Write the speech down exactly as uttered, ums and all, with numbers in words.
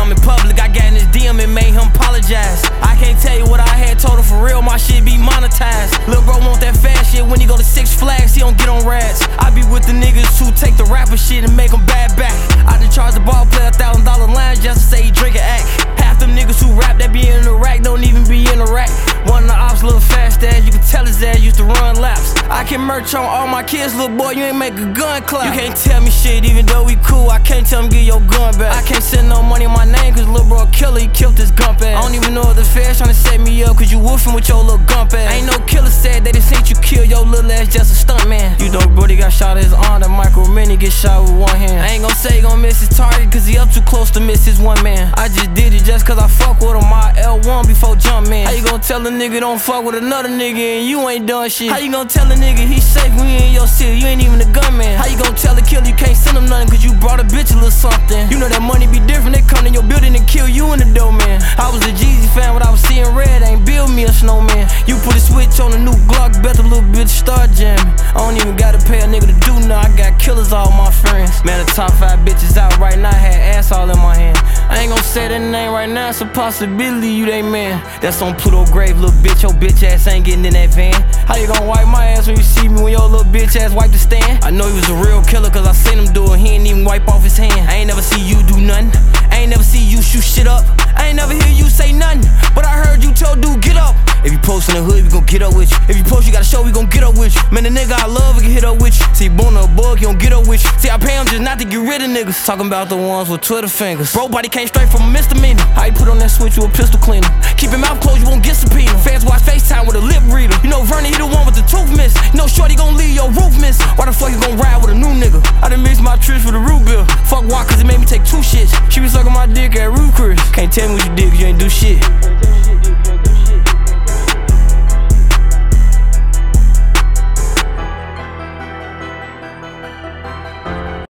something in public. I got in his D M and made him apologize. I can't tell you what I had told him for real, my shit be monetized. Lil' bro want that fast shit when he go to Six Flags, he don't get on rats. I be with the niggas who take the rapper shit and make them bad back. I done charge the ball player a thousand dollar line just to say he drink an act. Half them niggas who rap that be in the rack don't even be in the rack. One of the ops little fast ass, you can tell his ass used to run laps. I can merch on all my kids, little boy, you ain't make a gun clap. You can't tell me shit even though we cool, I can't tell him get your gun back. I can't send no money in my name cause little bro a killer, he killed his gump ass. I don't even know if the feds tryna set me up cause you woofing with your little gump ass. Ain't no killer said they just seen you kill your little ass, just a stunt man. You know Brody got shot at his arm, that Micro Mini get shot with one hand. I ain't gon' say he gon' miss his target cause he up too close to miss his one man. I just did it just cause I fuck with him, I L one before jump man. How you gon' tell a nigga don't fuck with another nigga and you ain't done shit? How you gon' tell a nigga he safe when you in your city, you ain't even a gunman? How you gon' tell a killer you can't send him nothing cause you brought a bitch a little something? You know that money be different, they come in your building and kill you in the door, man. I was a Jeezy fan when I was seeing red, ain't build me a snowman. You put a switch on a new Glock, bet the little bitch start jamming. I don't even gotta pay a nigga to do nothing, I got killers all my friends. Man, the top five bitches out right now had ass all in my hand. I ain't gon' say that name right now, it's a possibility you they man. That's on Pluto grave, little bitch, your bitch ass ain't getting in that van. How you gon' wipe my ass when you see me when your little bitch ass wipe the stand? I know he was a real killer cause I seen him do it, he ain't even wipe off his hand. I ain't never see you do nothing, I ain't never see you shoot shit up, I ain't never hear you say nothing, but I heard you tell dude get up. If you post in the hood, we gon' get up with you. If you post, you gotta show, we gon' get up with you. Man, the nigga I love, we can hit up with you. See, born a bug, he don't get up with you. See, I pay him just not to get rid of niggas. Talking about the ones with Twitter fingers. Bro, body came straight from a misdemeanor. How you put on that switch with a pistol cleaner? Keep your mouth closed, you won't get subpoena. Fans watch FaceTime with a lip reader. You know Vernon, he the one with the tooth miss. You know Shorty gon' leave your roof miss. Why the fuck you gon' ride with a new nigga? I done mixed my trips with a root beer. Fuck why, cause it made me take two shits. She was sucking my dick at Ruth Chris. Can't tell me what you did cause you ain't do shit.